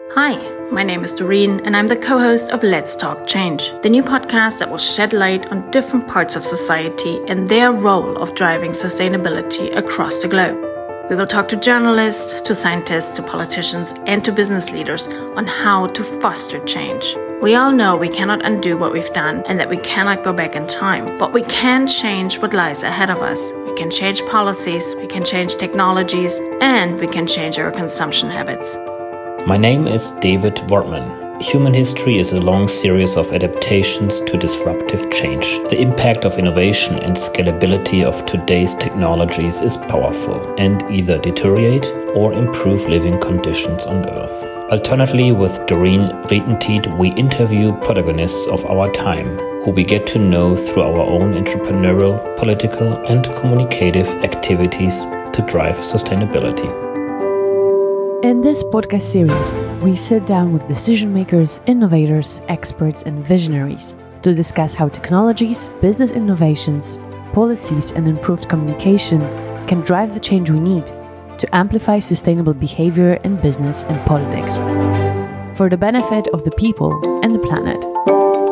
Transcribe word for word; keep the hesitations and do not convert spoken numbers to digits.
Hi, my name is Doreen, and I'm the co-host of Let's Talk Change, the new podcast that will shed light on different parts of society and their role of driving sustainability across the globe. We will talk to journalists, to scientists, to politicians, and to business leaders on how to foster change. We all know we cannot undo what we've done and that we cannot go back in time, but we can change what lies ahead of us. We can change policies, we can change technologies, and we can change our consumption habits. My name is David Wortman. Human history is a long series of adaptations to disruptive change. The impact of innovation and scalability of today's technologies is powerful and either deteriorate or improve living conditions on Earth. Alternately, with Doreen Rietentiet, we interview protagonists of our time, who we get to know through our own entrepreneurial, political, and communicative activities to drive sustainability. In this podcast series, we sit down with decision makers, innovators, experts, and visionaries to discuss how technologies, business innovations, policies, and improved communication can drive the change we need to amplify sustainable behavior in business and politics for the benefit of the people and the planet.